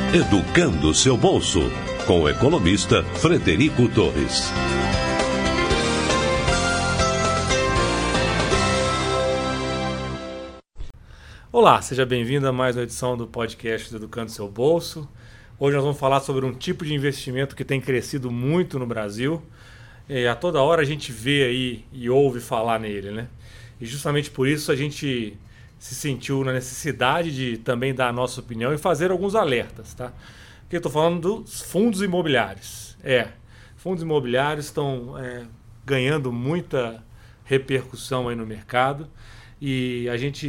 Educando seu bolso, com o economista Frederico Torres. Olá, seja bem-vindo a mais uma edição do podcast do Educando Seu Bolso. Hoje nós vamos falar sobre um tipo de investimento que tem crescido muito no Brasil. A toda hora a gente vê aí e ouve falar nele, né? E justamente por isso a gente se sentiu na necessidade de também dar a nossa opinião e fazer alguns alertas, tá? Porque eu estou falando dos fundos imobiliários. Fundos imobiliários estão ganhando muita repercussão aí no mercado e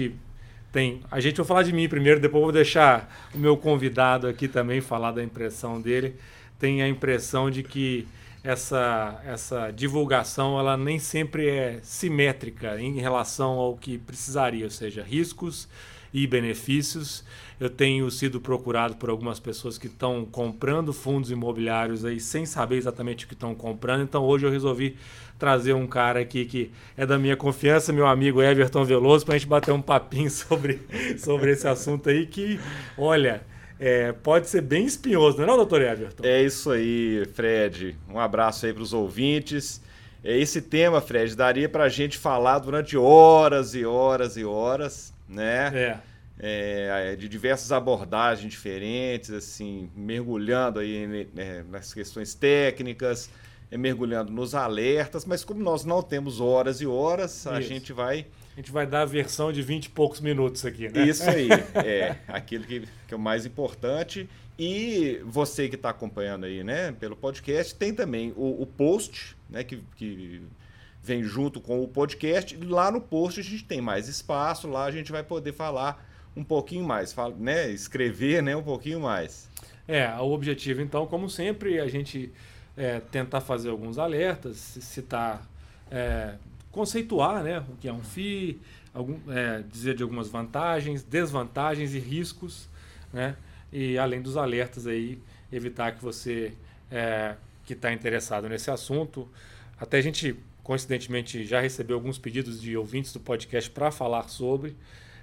vou falar de mim primeiro, depois vou deixar o meu convidado aqui também falar da impressão dele. Tem a impressão de que essa divulgação ela nem sempre é simétrica em relação ao que precisaria, ou seja, riscos e benefícios. Eu tenho sido procurado por algumas pessoas que estão comprando fundos imobiliários aí sem saber exatamente o que estão comprando, então hoje eu resolvi trazer um cara aqui que é da minha confiança, meu amigo Everton Veloso, para a gente bater um papinho sobre esse assunto aí que, olha, pode ser bem espinhoso, não é, doutor Everton? É isso aí, Fred. Um abraço aí para os ouvintes. Esse tema, Fred, daria para a gente falar durante horas e horas e horas, né? De diversas abordagens diferentes, assim, mergulhando aí nas questões técnicas, mergulhando nos alertas, mas como nós não temos horas e horas, a gente vai dar a versão de 20 e poucos minutos aqui, né? Isso aí, aquilo que é o mais importante. E você que está acompanhando aí, né, pelo podcast, tem também o post, né, que vem junto com o podcast. Lá no post a gente tem mais espaço, lá a gente vai poder falar um pouquinho mais, né, escrever, né, um pouquinho mais. O objetivo, então, como sempre, a gente tentar fazer alguns alertas, citar, conceituar, né, o que é um FII, dizer de algumas vantagens, desvantagens e riscos, né, e além dos alertas aí, evitar que você que está interessado nesse assunto, até a gente, coincidentemente, já recebeu alguns pedidos de ouvintes do podcast para falar sobre,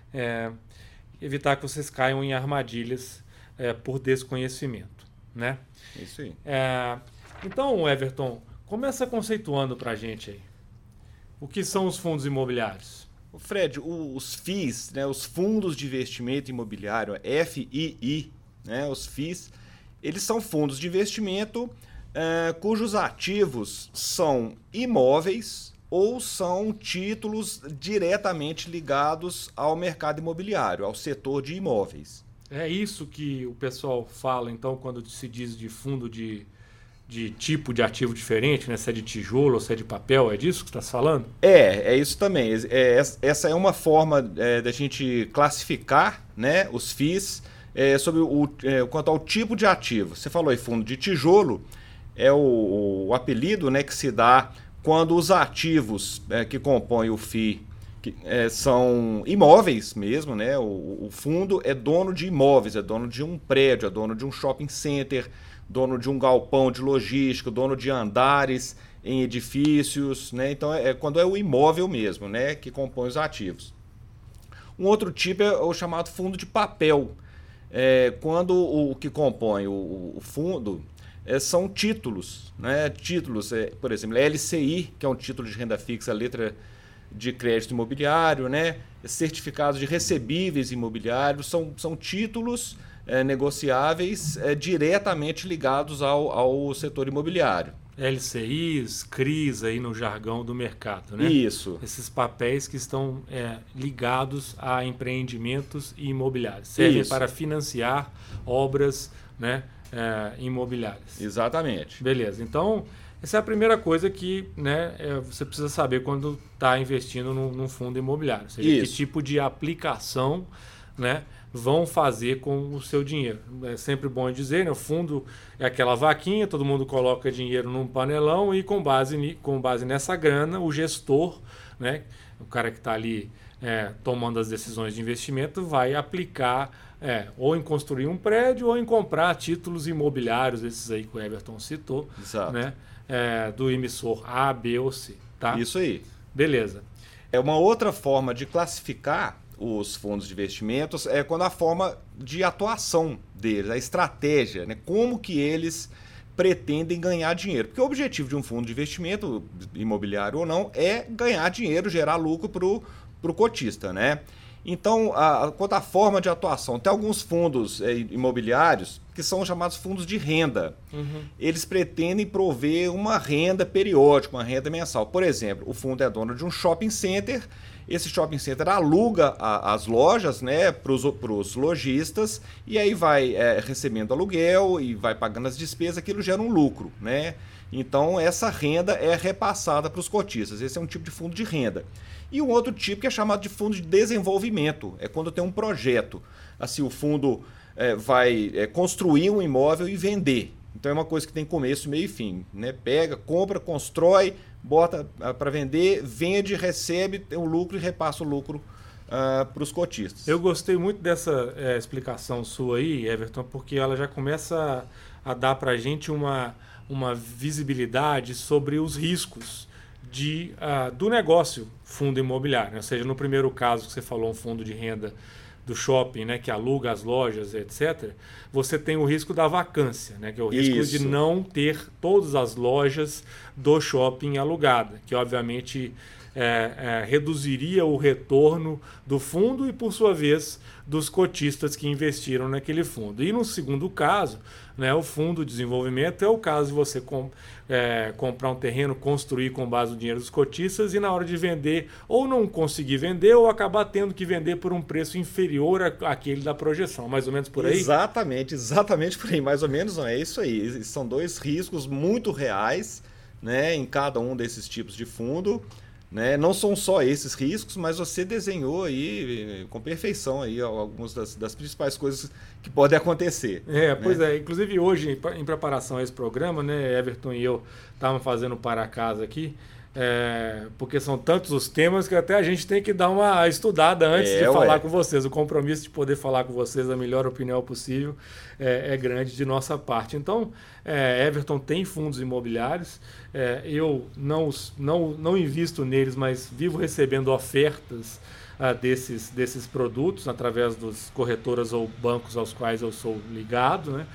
evitar que vocês caiam em armadilhas por desconhecimento, né? Isso aí. Então, Everton, começa conceituando para a gente aí. O que são os fundos imobiliários? Fred, os FIIs, né, os Fundos de Investimento Imobiliário, FII, né, os FIIs, eles são fundos de investimento cujos ativos são imóveis ou são títulos diretamente ligados ao mercado imobiliário, ao setor de imóveis. É isso que o pessoal fala, então, quando se diz de fundo de tipo de ativo diferente, né? Se é de tijolo ou se é de papel, é disso que você está falando? É isso também. Essa é uma forma da gente classificar, né, os FIIs sobre quanto ao tipo de ativo. Você falou aí, fundo de tijolo, é o apelido, né, que se dá quando os ativos que compõem o FII são imóveis mesmo, né? O fundo é dono de imóveis, é dono de um prédio, é dono de um shopping center, dono de um galpão de logística, dono de andares em edifícios, né? Então quando é o imóvel mesmo, né, que compõe os ativos. Um outro tipo é o chamado fundo de papel. Quando o que compõe o fundo são títulos, né? Títulos, por exemplo, LCI, que é um título de renda fixa, letra de crédito imobiliário, né? Certificados de recebíveis imobiliários, são títulos negociáveis diretamente ligados ao setor imobiliário. LCIs, CRIs aí no jargão do mercado, né? Isso. Esses papéis que estão ligados a empreendimentos imobiliários. Servem para financiar obras, né, imobiliárias. Exatamente. Beleza. Então, essa é a primeira coisa que, né, você precisa saber quando está investindo num fundo imobiliário. Ou seja, que tipo de aplicação, né, vão fazer com o seu dinheiro. É sempre bom dizer, né, o fundo é aquela vaquinha, todo mundo coloca dinheiro num panelão e com base nessa grana, o gestor, né, o cara que está ali tomando as decisões de investimento, vai aplicar ou em construir um prédio ou em comprar títulos imobiliários, esses aí que o Everton citou, né, do emissor A, B ou C. Tá? Isso aí. Beleza. É uma outra forma de classificar os fundos de investimentos é quando a forma de atuação deles, a estratégia, né? Como que eles pretendem ganhar dinheiro. Porque o objetivo de um fundo de investimento, imobiliário ou não, é ganhar dinheiro, gerar lucro para o cotista, né? Então, quanto à forma de atuação, tem alguns fundos imobiliários que são chamados fundos de renda. Uhum. Eles pretendem prover uma renda periódica, uma renda mensal. Por exemplo, o fundo é dono de um shopping center, esse shopping center aluga as lojas, né, para os lojistas, e aí vai recebendo aluguel e vai pagando as despesas, aquilo gera um lucro, né? Então, essa renda é repassada para os cotistas. Esse é um tipo de fundo de renda. E um outro tipo que é chamado de fundo de desenvolvimento. É quando tem um projeto. Assim, o fundo vai construir um imóvel e vender. Então é uma coisa que tem começo, meio e fim, né? Pega, compra, constrói, bota para vender, vende, recebe o lucro e repassa o lucro para os cotistas. Eu gostei muito dessa explicação sua aí, Everton, porque ela já começa a dar para a gente uma visibilidade sobre os riscos do negócio fundo imobiliário, né? Ou seja, no primeiro caso que você falou, um fundo de renda do shopping, né, que aluga as lojas, etc., você tem o risco da vacância, né, que é o risco de não ter todas as lojas do shopping alugada, que obviamente reduziria o retorno do fundo e, por sua vez, dos cotistas que investiram naquele fundo. E no segundo caso, né, o fundo de desenvolvimento é o caso de você comprar um terreno, construir com base no dinheiro dos cotistas e na hora de vender ou não conseguir vender ou acabar tendo que vender por um preço inferior àquele da projeção. Mais ou menos por aí? Exatamente por aí. Mais ou menos não, é isso aí. São dois riscos muito reais, né, em cada um desses tipos de fundo. Né? Não são só esses riscos, mas você desenhou aí com perfeição aí algumas das principais coisas que podem acontecer. Pois é. Inclusive hoje, em preparação a esse programa, né, Everton e eu estávamos fazendo para casa aqui, porque são tantos os temas que até a gente tem que dar uma estudada antes de falar com vocês. O compromisso de poder falar com vocês a melhor opinião possível é grande de nossa parte. Então, Everton tem fundos imobiliários. Eu não invisto neles, mas vivo recebendo ofertas desses produtos através das corretoras ou bancos aos quais eu sou ligado, né?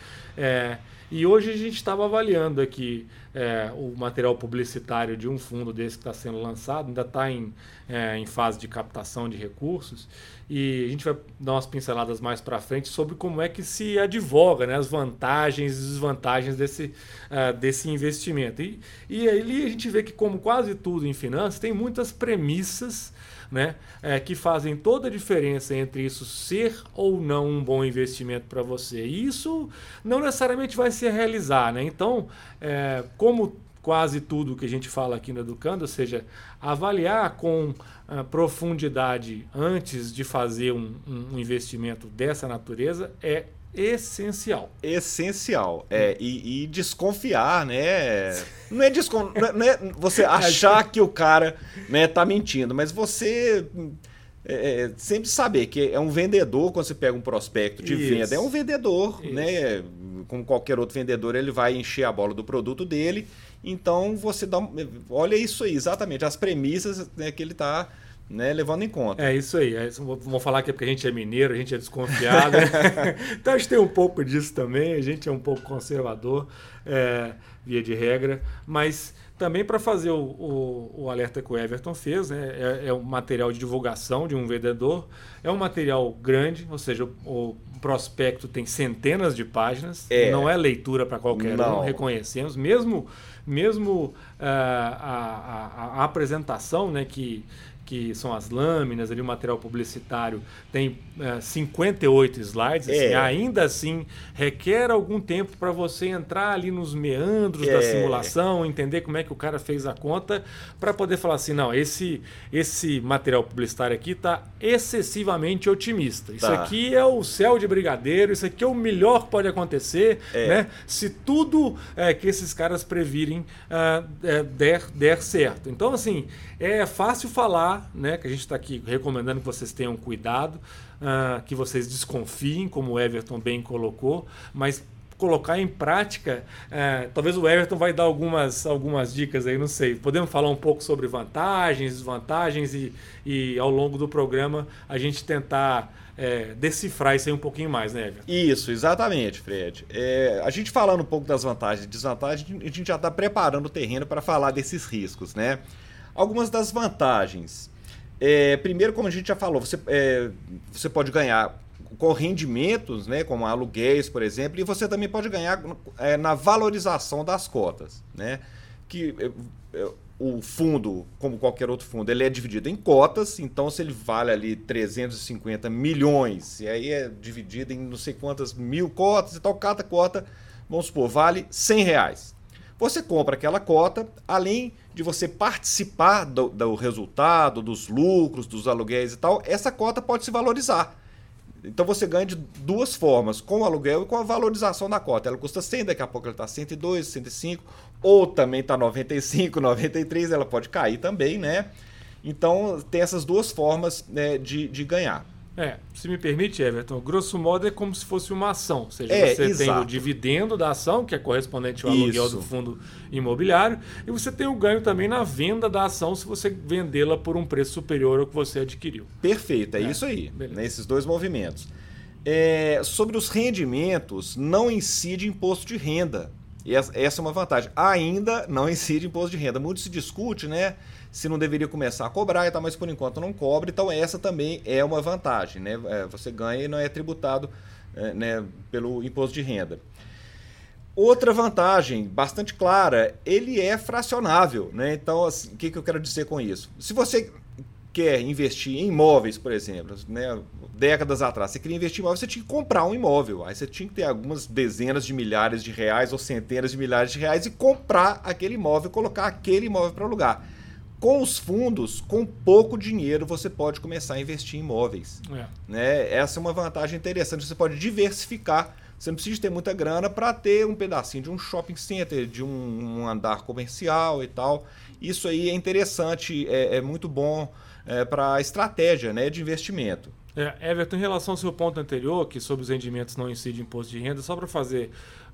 E hoje a gente estava avaliando aqui o material publicitário de um fundo desse que está sendo lançado, ainda está em fase de captação de recursos, e a gente vai dar umas pinceladas mais para frente sobre como é que se advoga, né, as vantagens e desvantagens desse investimento. E ali a gente vê que, como quase tudo em finanças, tem muitas premissas, né, que fazem toda a diferença entre isso ser ou não um bom investimento para você. E isso não necessariamente vai se realizar, né? Então, como quase tudo que a gente fala aqui no Educando, ou seja, avaliar com profundidade antes de fazer um investimento dessa natureza é essencial. Essencial. E desconfiar, né? Não é você achar que o cara, né, tá mentindo, mas você sempre saber que é um vendedor. Quando você pega um prospecto de venda, é um vendedor, né? Como qualquer outro vendedor, ele vai encher a bola do produto dele. Então você olha isso aí, exatamente, as premissas, né, que ele está, né, levando em conta. É isso aí. Vamos falar que é porque a gente é mineiro, a gente é desconfiado. Né? Então a gente tem um pouco disso também, a gente é um pouco conservador, via de regra, mas também para fazer o alerta que o Everton fez, né, é um material de divulgação de um vendedor, é um material grande, ou seja, o prospecto tem centenas de páginas, não é leitura para qualquer um, reconhecemos, mesmo a apresentação, né, que são as lâminas, ali, o material publicitário, tem 58 slides, assim, ainda assim requer algum tempo para você entrar ali nos meandros da simulação, entender como é que o cara fez a conta, para poder falar assim, não, esse material publicitário aqui está excessivamente otimista. Isso aqui é o céu de brigadeiro, isso aqui é o melhor que pode acontecer, né? Se tudo que esses caras previrem der certo. Então, assim, é fácil falar, né, que a gente está aqui recomendando que vocês tenham cuidado, que vocês desconfiem, como o Everton bem colocou, mas colocar em prática, talvez o Everton vai dar algumas dicas aí, não sei. Podemos falar um pouco sobre vantagens, desvantagens e ao longo do programa a gente tentar decifrar isso aí um pouquinho mais, né, Everton? Isso, exatamente, Fred. A gente falando um pouco das vantagens e desvantagens, a gente já está preparando o terreno para falar desses riscos, né? Algumas das vantagens. Primeiro, como a gente já falou, você pode ganhar com rendimentos, né, como aluguéis, por exemplo, e você também pode ganhar na valorização das cotas, né? Que o fundo, como qualquer outro fundo, ele é dividido em cotas, então se ele vale ali 350 milhões, e aí é dividido em não sei quantas mil cotas e tal, cada cota, vamos supor, vale R$100. Você compra aquela cota, além de você participar do resultado, dos lucros, dos aluguéis e tal, essa cota pode se valorizar. Então você ganha de duas formas, com o aluguel e com a valorização da cota. Ela custa 100, daqui a pouco ela está 102, 105, ou também está 95, 93, ela pode cair também, né? Então tem essas duas formas, né, de ganhar. Se me permite, Everton, grosso modo é como se fosse uma ação. Ou seja, você exato. tem o dividendo da ação, que é correspondente ao aluguel do fundo imobiliário, e você tem o ganho também na venda da ação, se você vendê-la por um preço superior ao que você adquiriu. Perfeito, é isso aí, né, esses dois movimentos. Sobre os rendimentos, não incide imposto de renda. E essa é uma vantagem. Ainda não incide imposto de renda. Muito se discute, né, se não deveria começar a cobrar e tal, mas por enquanto não cobra. Então essa também é uma vantagem, né? Você ganha e não é tributado, né, pelo imposto de renda. Outra vantagem bastante clara, ele é fracionável, né? Então, assim, o que eu quero dizer com isso? Se você quer investir em imóveis, por exemplo, né, décadas atrás, você queria investir em imóvel, você tinha que comprar um imóvel. Aí você tinha que ter algumas dezenas de milhares de reais ou centenas de milhares de reais e comprar aquele imóvel, colocar aquele imóvel para alugar. Com os fundos, com pouco dinheiro, você pode começar a investir em imóveis. Né? Essa é uma vantagem interessante. Você pode diversificar. Você não precisa ter muita grana para ter um pedacinho de um shopping center, de um andar comercial e tal. Isso aí é interessante, é muito bom para a estratégia, né, de investimento. Everton, em relação ao seu ponto anterior, que sobre os rendimentos não incide imposto de renda, só para fazer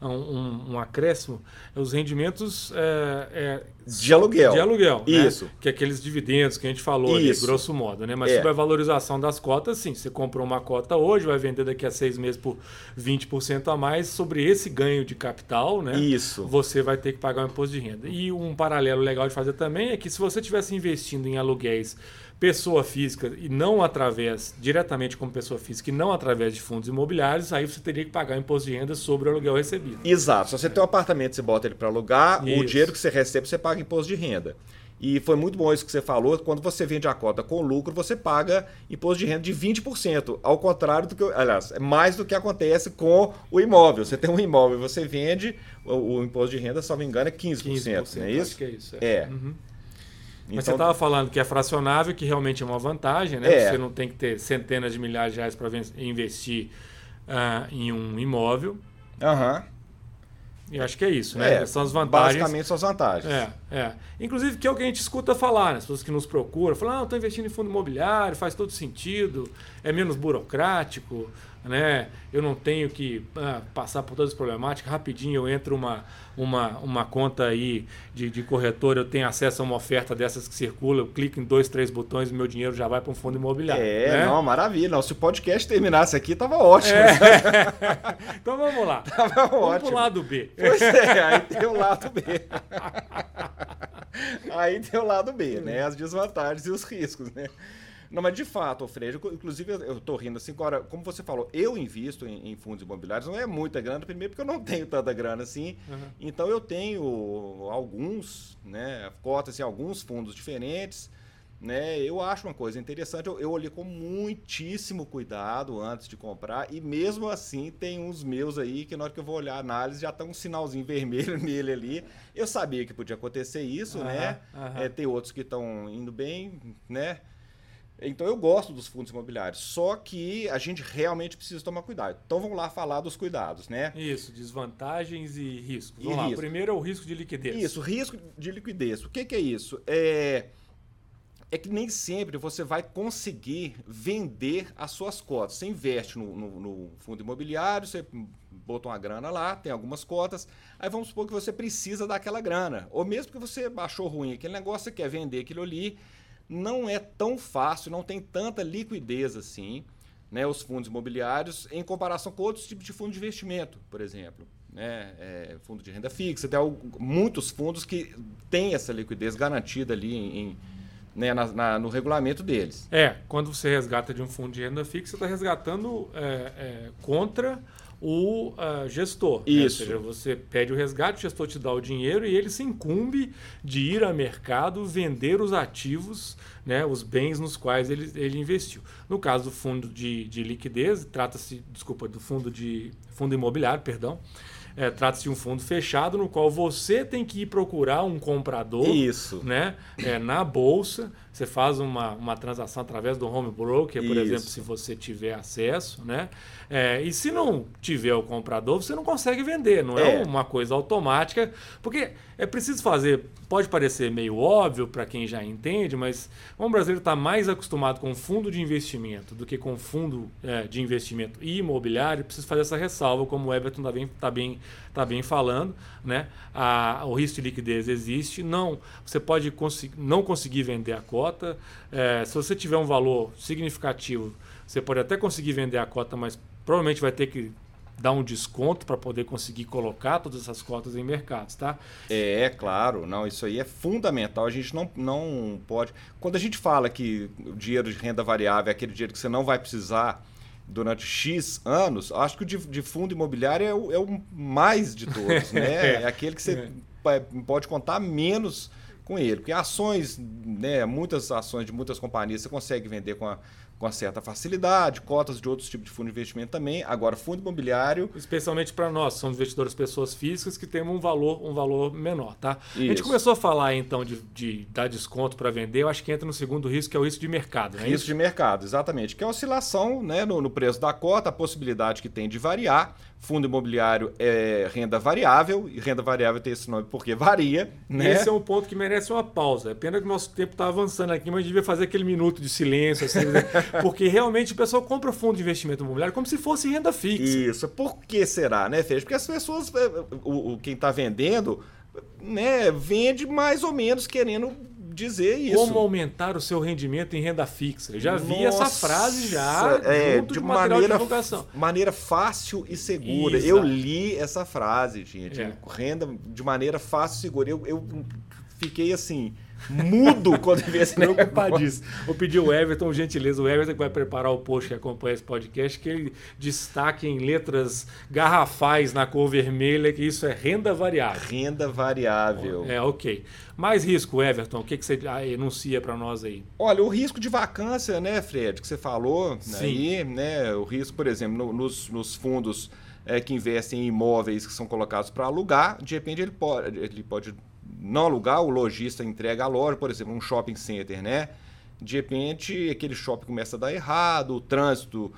um acréscimo, os rendimentos de aluguel. De aluguel, isso. Né? Que é aqueles dividendos que a gente falou ali, grosso modo, né? Mas sobre a valorização das cotas, sim, você comprou uma cota hoje, vai vender daqui a 6 meses por 20% a mais, sobre esse ganho de capital, né? Isso. Você vai ter que pagar o imposto de renda. E um paralelo legal de fazer também é que se você estivesse investindo em aluguéis pessoa física e não diretamente como pessoa física e não através de fundos imobiliários, aí você teria que pagar imposto de renda sobre o aluguel recebido. Exato. Se você tem um apartamento, você bota ele para alugar, o dinheiro que você recebe, você paga imposto de renda. E foi muito bom isso que você falou, quando você vende a cota com lucro, você paga imposto de renda de 20%, ao contrário do que, aliás, é mais do que acontece com o imóvel. Você tem um imóvel, você vende, o imposto de renda, se não me engano, é 15%, não é isso? Acho que é isso. Uhum. Mas então, você estava falando que é fracionável, que realmente é uma vantagem, né? Você não tem que ter centenas de milhares de reais para investir em um imóvel. E acho que é isso, né? São as vantagens. Basicamente são as vantagens. Inclusive, que é o que a gente escuta falar, né? As pessoas que nos procuram, falam, estou investindo em fundo imobiliário, faz todo sentido, é menos burocrático, né? Eu não tenho que passar por todas as problemáticas, rapidinho eu entro uma conta aí de corretor, eu tenho acesso a uma oferta dessas que circula, eu clico em 2, 3 botões e meu dinheiro já vai para um fundo imobiliário. Né? Não, maravilha. Não, se o podcast terminasse aqui, tava ótimo. Então vamos lá. Vamos pro lado B. Pois aí tem o lado B. Aí tem o lado B, né? As desvantagens e os riscos, né? Não, mas de fato, Fred, inclusive eu estou rindo assim, agora, como você falou, eu invisto em fundos imobiliários, não é muita grana, primeiro porque eu não tenho tanta grana assim, então eu tenho alguns, né, cotas em alguns fundos diferentes, né, eu acho uma coisa interessante, eu olhei com muitíssimo cuidado antes de comprar, e mesmo assim tem uns meus aí que na hora que eu vou olhar a análise já tá um sinalzinho vermelho nele ali, eu sabia que podia acontecer isso, né, tem outros que estão indo bem, né. Então eu gosto dos fundos imobiliários, só que a gente realmente precisa tomar cuidado. Então vamos lá falar dos cuidados, né? Isso, desvantagens e riscos. Vamos lá, primeiro é o risco de liquidez. Isso, risco de liquidez. O que é isso? É que nem sempre você vai conseguir vender as suas cotas. Você investe no fundo imobiliário, você botou uma grana lá, tem algumas cotas, aí vamos supor que você precisa daquela grana, ou mesmo que você achou ruim aquele negócio, você quer vender aquilo ali, não é tão fácil, não tem tanta liquidez assim, né, os fundos imobiliários, em comparação com outros tipos de fundo de investimento, por exemplo. Né, fundo de renda fixa, tem muitos fundos que têm essa liquidez garantida ali né, no regulamento deles. Quando você resgata de um fundo de renda fixa, você está resgatando contra o gestor. Isso. Né? Ou seja, você pede o resgate, o gestor te dá o dinheiro e ele se incumbe de ir ao mercado vender os ativos, né, os bens nos quais ele investiu. No caso do fundo de liquidez, trata-se, do fundo imobiliário, perdão. Trata-se de um fundo fechado no qual você tem que ir procurar um comprador. Isso. Né? Na bolsa, você faz uma transação através do home broker, por exemplo, se você tiver acesso. Né? E se não tiver o comprador, você não consegue vender. Não é uma coisa automática, porque é preciso fazer, pode parecer meio óbvio para quem já entende, mas o brasileiro está mais acostumado com fundo de investimento do que com fundo de investimento imobiliário. Preciso fazer essa ressalva, como o Everton está bem falando. Né? O risco de liquidez existe. Não, você pode não conseguir vender a cota. Se você tiver um valor significativo, você pode até conseguir vender a cota, mas provavelmente vai ter que dar um desconto para poder conseguir colocar todas essas cotas em mercados, tá? Claro. Não, isso aí é fundamental. A gente não pode... Quando a gente fala que o dinheiro de renda variável é aquele dinheiro que você não vai precisar durante X anos, acho que o de fundo imobiliário é o mais de todos, né? É aquele que você pode contar menos com ele. Porque ações, né, muitas ações de muitas companhias você consegue vender com certa facilidade, cotas de outros tipos de fundo de investimento também. Agora, fundo imobiliário... Especialmente para nós, somos investidores pessoas físicas que temos um valor menor, tá? Isso. A gente começou a falar, então, de dar desconto para vender. Eu acho que entra no segundo risco, que é o risco de mercado, né? Risco de mercado, exatamente. Que é a oscilação, né, no preço da cota, a possibilidade que tem de variar. Fundo imobiliário é renda variável, e renda variável tem esse nome porque varia. Né? Esse é um ponto que merece uma pausa. É pena que o nosso tempo está avançando aqui, mas a gente devia fazer aquele minuto de silêncio, assim, porque realmente o pessoal compra fundo de investimento imobiliário como se fosse renda fixa. Isso. Por que será, né, Fez? Porque as pessoas, quem está vendendo, né, vende mais ou menos querendo dizer isso. Como aumentar o seu rendimento em renda fixa? Eu já vi essa frase junto de material de divulgação. Maneira fácil e segura. Exato. Eu li essa frase, gente. Renda de maneira fácil e segura. Eu fiquei assim, mudo quando vi esse negócio. Preocupadíssimo. Vou pedir o Everton, gentileza, o Everton que vai preparar o post que acompanha esse podcast, que ele destaque em letras garrafais na cor vermelha que isso é renda variável. Renda variável. Ok. Mais risco, Everton, o que você enuncia para nós aí? Olha, o risco de vacância, né, Fred, que você falou aí, né, o risco, por exemplo, nos fundos que investem em imóveis que são colocados para alugar, de repente ele pode não alugar, o lojista entrega a loja, por exemplo, um shopping center, né? De repente, aquele shopping começa a dar errado, o trânsito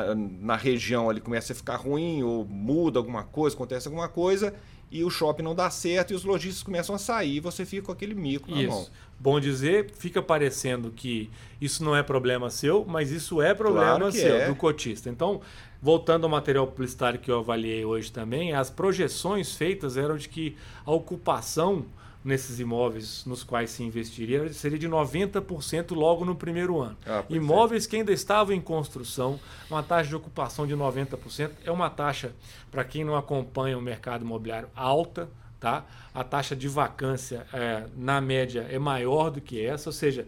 na região ali começa a ficar ruim, ou muda alguma coisa, acontece alguma coisa, e o shopping não dá certo, e os lojistas começam a sair, e você fica com aquele mico na mão. Bom dizer, fica parecendo que isso não é problema seu, mas isso é problema seu, do cotista. Então, voltando ao material publicitário que eu avaliei hoje também, as projeções feitas eram de que a ocupação nesses imóveis nos quais se investiria seria de 90% logo no primeiro ano. Imóveis que ainda estavam em construção, uma taxa de ocupação de 90% é uma taxa, para quem não acompanha o mercado imobiliário, alta. Tá? A taxa de vacância, na média, é maior do que essa, ou seja,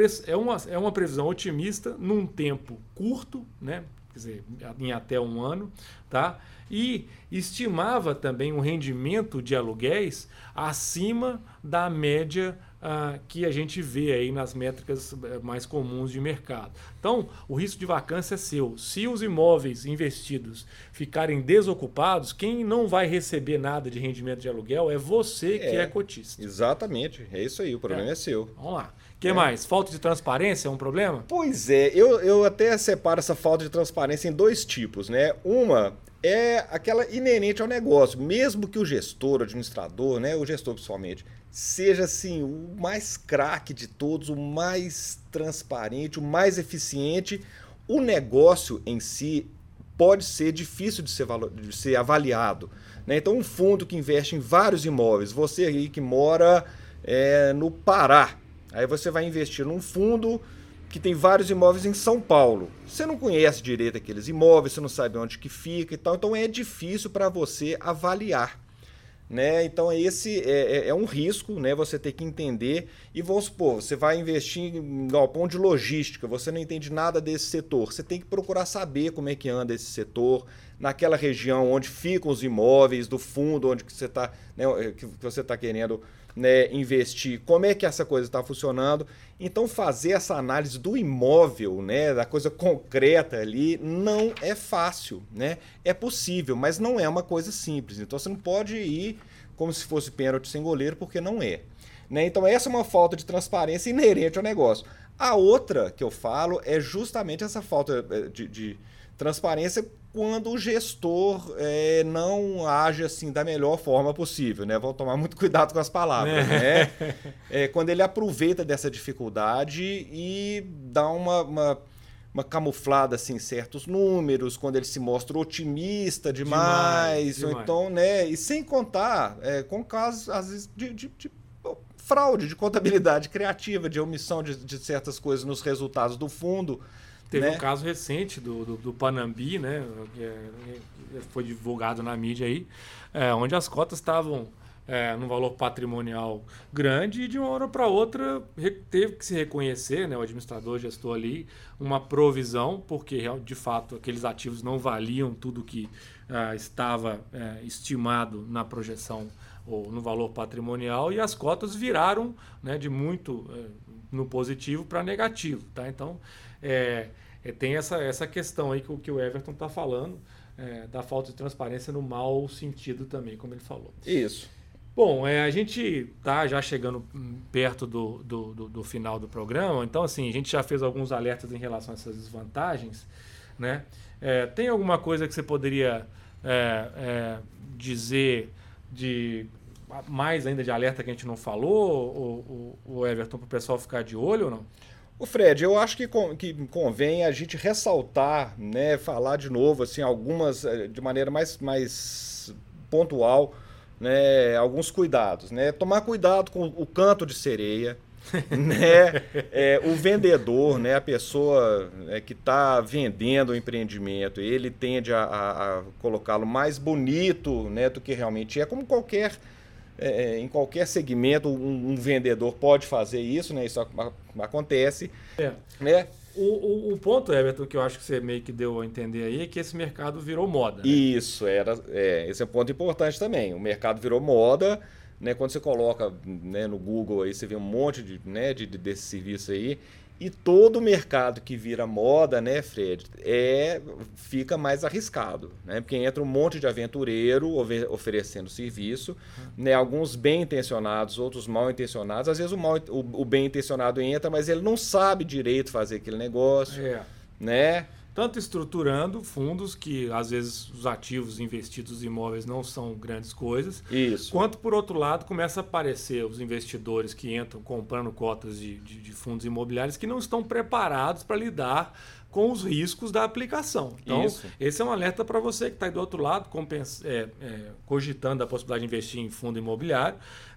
é uma previsão otimista num tempo curto, né? Quer dizer, em até um ano, tá? E estimava também um rendimento de aluguéis acima da média que a gente vê aí nas métricas mais comuns de mercado. Então, o risco de vacância é seu. Se os imóveis investidos ficarem desocupados, quem não vai receber nada de rendimento de aluguel é você que é cotista. Exatamente, é isso aí, o problema é seu. Vamos lá. O que mais? Falta de transparência é um problema? Pois é, eu até separo essa falta de transparência em dois tipos, né? Uma é aquela inerente ao negócio, mesmo que o gestor, o administrador, né, o gestor principalmente, seja assim o mais craque de todos, o mais transparente, o mais eficiente, o negócio em si pode ser difícil de ser avaliado, né? Então, um fundo que investe em vários imóveis, você aí que mora no Pará, aí você vai investir num fundo que tem vários imóveis em São Paulo. Você não conhece direito aqueles imóveis, você não sabe onde que fica e tal, então é difícil para você avaliar, né? Então esse é um risco, né? Você ter que entender e vamos supor, você vai investir em galpão de logística, você não entende nada desse setor, você tem que procurar saber como é que anda esse setor, naquela região onde ficam os imóveis do fundo, onde que você está, né, que você está querendo, né, investir, como é que essa coisa está funcionando. Então fazer essa análise do imóvel, né, da coisa concreta ali, não é fácil, né? É possível, mas não é uma coisa simples. Então você não pode ir como se fosse pênalti sem goleiro, porque não é, né? Então essa é uma falta de transparência inerente ao negócio. A outra que eu falo é justamente essa falta de transparência quando o gestor não age assim da melhor forma possível, né? Vamos tomar muito cuidado com as palavras, né? Quando ele aproveita dessa dificuldade e dá uma camuflada assim, em certos números, quando ele se mostra otimista demais. Ou então, né? E sem contar com casos, às vezes, de fraude, de contabilidade criativa, de omissão de certas coisas nos resultados do fundo. Teve né? um caso recente do Panambi, né, que foi divulgado na mídia aí, onde as cotas estavam num valor patrimonial grande e de uma hora para outra teve que se reconhecer, né, o administrador gestor ali, uma provisão, porque de fato aqueles ativos não valiam tudo que estava estimado na projeção ou no valor patrimonial, e as cotas viraram, né, de muito no positivo para negativo. Tá? Então, tem essa questão aí que o Everton está falando, da falta de transparência no mau sentido também, como ele falou. Isso. Bom, a gente está já chegando perto do final do programa, então assim, a gente já fez alguns alertas em relação a essas desvantagens, né? Tem alguma coisa que você poderia dizer de mais ainda de alerta que a gente não falou, o Everton, para o pessoal ficar de olho ou não? O Fred, eu acho que convém a gente ressaltar, né, falar de novo, assim, algumas, de maneira mais pontual, né, alguns cuidados, né? Tomar cuidado com o canto de sereia, né? O vendedor, né, a pessoa que está vendendo o empreendimento, ele tende a colocá-lo mais bonito, né, do que realmente é, como em qualquer segmento um vendedor pode fazer isso, né? Isso acontece. Né? O ponto, Everton, que eu acho que você meio que deu a entender aí, é que esse mercado virou moda. Né? Isso, esse é um ponto importante também. O mercado virou moda, né? Quando você coloca, né, no Google, aí você vê um monte desse serviço aí. E todo mercado que vira moda, né, Fred, fica mais arriscado, né? Porque entra um monte de aventureiro oferecendo serviço, né? Alguns bem intencionados, outros mal intencionados. Às vezes o bem intencionado entra, mas ele não sabe direito fazer aquele negócio, né? Tanto estruturando fundos que, às vezes, os ativos investidos em imóveis não são grandes coisas. Isso. Quanto, por outro lado, começa a aparecer os investidores que entram comprando cotas de fundos imobiliários que não estão preparados para lidar com os riscos da aplicação. Então, esse é um alerta para você que está aí do outro lado, cogitando a possibilidade de investir em fundo imobiliário.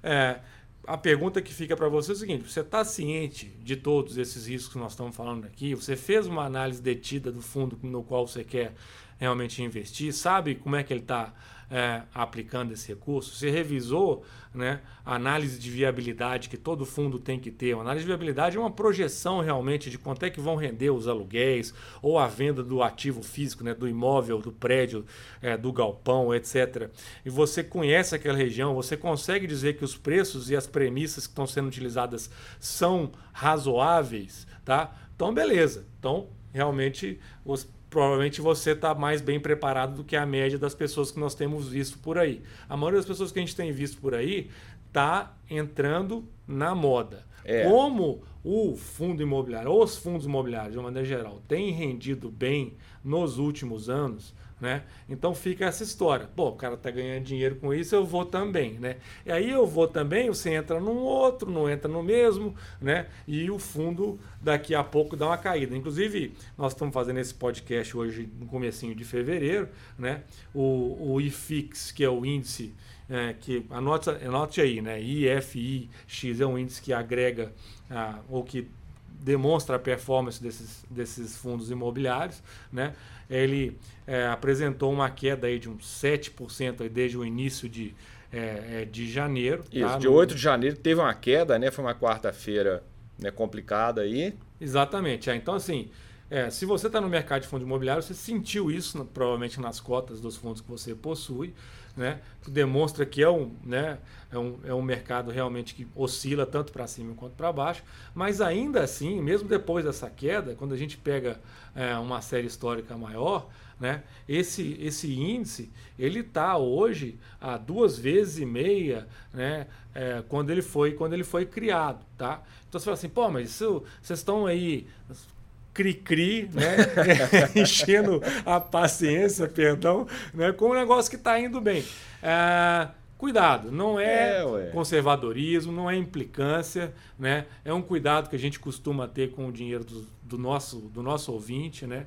A pergunta que fica para você é o seguinte: você está ciente de todos esses riscos que nós estamos falando aqui? Você fez uma análise detida do fundo no qual você quer realmente investir? Sabe como é que ele está aplicando esse recurso? Você revisou, né, a análise de viabilidade que todo fundo tem que ter? Uma análise de viabilidade é uma projeção realmente de quanto é que vão render os aluguéis ou a venda do ativo físico, né, do imóvel, do prédio, do galpão, etc. E você conhece aquela região, você consegue dizer que os preços e as premissas que estão sendo utilizadas são razoáveis, tá? Então, beleza. Então, realmente, provavelmente você está mais bem preparado do que a média das pessoas que nós temos visto por aí. A maioria das pessoas que a gente tem visto por aí está entrando na moda. Como o fundo imobiliário, ou os fundos imobiliários, de uma maneira geral, têm rendido bem nos últimos anos, né? Então fica essa história. Pô, o cara tá ganhando dinheiro com isso, eu vou também, né? E aí eu vou também, você entra num outro, não entra no mesmo, né? E o fundo daqui a pouco dá uma caída. Inclusive, nós estamos fazendo esse podcast hoje no comecinho de fevereiro, né? O IFIX, que é o índice, que anote aí, né? IFIX é um índice que agrega ou que demonstra a performance desses fundos imobiliários, né? Ele apresentou uma queda aí de uns 7% aí desde o início de janeiro. Isso, tá? de 8 de janeiro teve uma queda, né? Foi uma quarta-feira, né, complicada aí. Exatamente. Então, assim, se você está no mercado de fundo imobiliário, você sentiu isso provavelmente nas cotas dos fundos que você possui, né? Que demonstra que é um mercado realmente que oscila tanto para cima quanto para baixo, mas ainda assim, mesmo depois dessa queda, quando a gente pega uma série histórica maior, né? Esse índice ele está hoje a 2,5 vezes, né? Quando ele foi criado, tá? Então você fala assim, pô, mas vocês estão aí cri-cri, né? Enchendo a paciência, perdão, né? Com um negócio que está indo bem. Cuidado, não conservadorismo, não é implicância, né? É um cuidado que a gente costuma ter com o dinheiro do nosso ouvinte, né?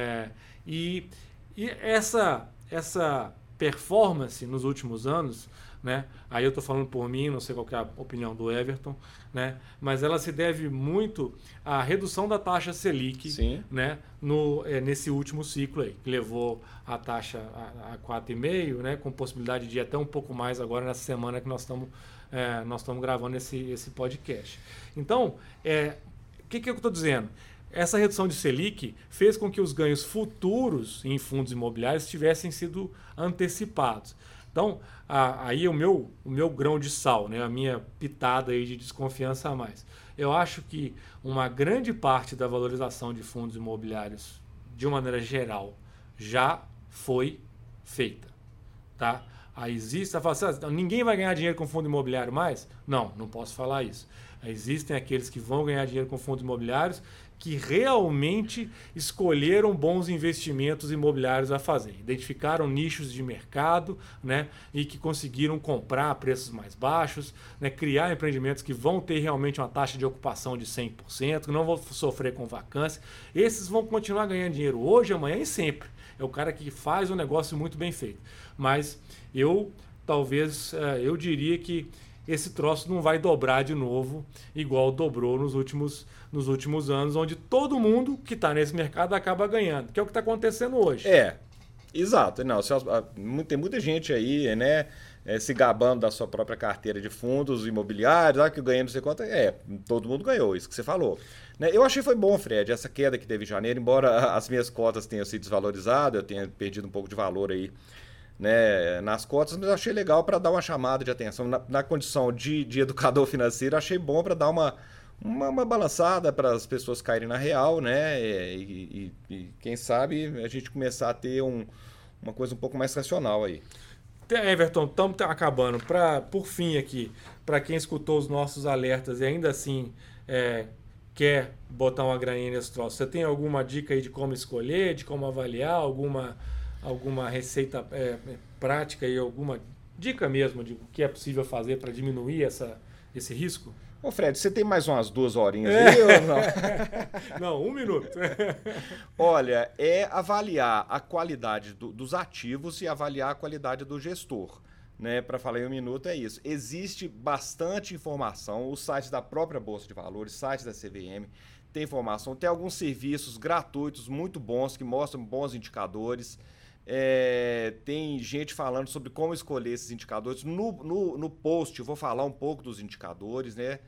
E essa performance nos últimos anos, né? Aí eu estou falando por mim, não sei qual que é a opinião do Everton, né? Mas ela se deve muito à redução da taxa Selic, Sim. né? Nesse último ciclo aí, que levou a taxa a 4,5, né? Com possibilidade de ir até um pouco mais agora nessa semana que nós estamos gravando esse podcast. Então, o que eu estou dizendo? Essa redução de Selic fez com que os ganhos futuros em fundos imobiliários tivessem sido antecipados. Então, aí o meu grão de sal, né, a minha pitada aí de desconfiança a mais. Eu acho que uma grande parte da valorização de fundos imobiliários, de uma maneira geral, já foi feita. Tá? Aí existe, ninguém vai ganhar dinheiro com fundo imobiliário mais? Não posso falar isso. Existem aqueles que vão ganhar dinheiro com fundos imobiliários que realmente escolheram bons investimentos imobiliários a fazer. Identificaram nichos de mercado, né, e que conseguiram comprar a preços mais baixos, né, criar empreendimentos que vão ter realmente uma taxa de ocupação de 100%, que não vão sofrer com vacância. Esses vão continuar ganhando dinheiro hoje, amanhã e sempre. É o cara que faz um negócio muito bem feito. Mas eu diria que esse troço não vai dobrar de novo, igual dobrou nos últimos anos, onde todo mundo que está nesse mercado acaba ganhando, que é o que está acontecendo hoje. Exato. Não, tem muita gente aí, né, se gabando da sua própria carteira de fundos imobiliários, que ganha não sei quanto. Todo mundo ganhou, isso que você falou. Né, eu achei foi bom, Fred, essa queda que teve em janeiro, embora as minhas cotas tenham sido desvalorizadas, eu tenha perdido um pouco de valor aí, né, nas cotas, mas eu achei legal para dar uma chamada de atenção. Na condição de educador financeiro, achei bom para dar uma balançada para as pessoas caírem na real, né? E quem sabe a gente começar a ter uma coisa um pouco mais racional aí. Everton, estamos acabando. Por fim aqui, para quem escutou os nossos alertas e ainda assim quer botar uma graninha nesse troço, você tem alguma dica aí de como escolher, de como avaliar, alguma receita prática e alguma dica mesmo de o que é possível fazer para diminuir esse risco? Ô Fred, você tem mais umas 2 horinhas aí ou não? Não, 1 minuto. Olha, avaliar a qualidade dos ativos e avaliar a qualidade do gestor. Né? Para falar em 1 minuto é isso. Existe bastante informação, os sites da própria Bolsa de Valores, sites da CVM, tem informação, tem alguns serviços gratuitos muito bons que mostram bons indicadores. Tem gente falando sobre como escolher esses indicadores. No post eu vou falar um pouco dos indicadores, né?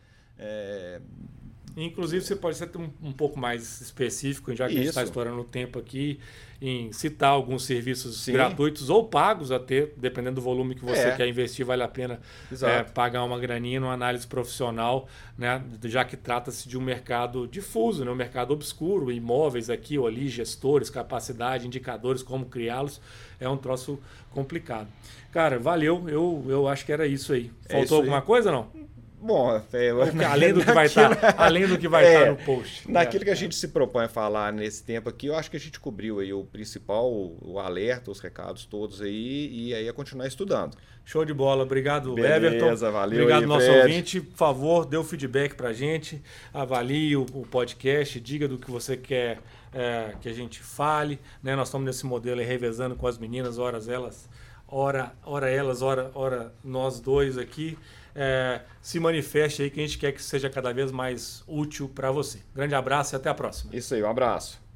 Inclusive você pode ser um pouco mais específico, já que a gente está estourando o tempo aqui, em citar alguns serviços gratuitos ou pagos até, dependendo do volume que você quer investir, vale a pena pagar uma graninha numa análise profissional, né? Já que trata-se de um mercado difuso, né? Um mercado obscuro, imóveis aqui ou ali, gestores, capacidade, indicadores, como criá-los, é um troço complicado. Cara, valeu, eu acho que era isso aí. Faltou alguma coisa ou não? Bom, além do que vai estar no post. Naquilo que a gente se propõe a falar nesse tempo aqui, eu acho que a gente cobriu aí o principal, o alerta, os recados todos aí, e aí é continuar estudando. Show de bola. Obrigado, Beleza, Everton. Valeu Obrigado, aí, nosso Fred. ouvinte. Por favor, dê o feedback pra gente, avalie o podcast, diga do que você quer que a gente fale. Né? Nós estamos nesse modelo aí, revezando com as meninas, ora elas, ora nós dois aqui. Se manifeste aí que a gente quer que seja cada vez mais útil para você. Grande abraço e até a próxima. Isso aí, um abraço.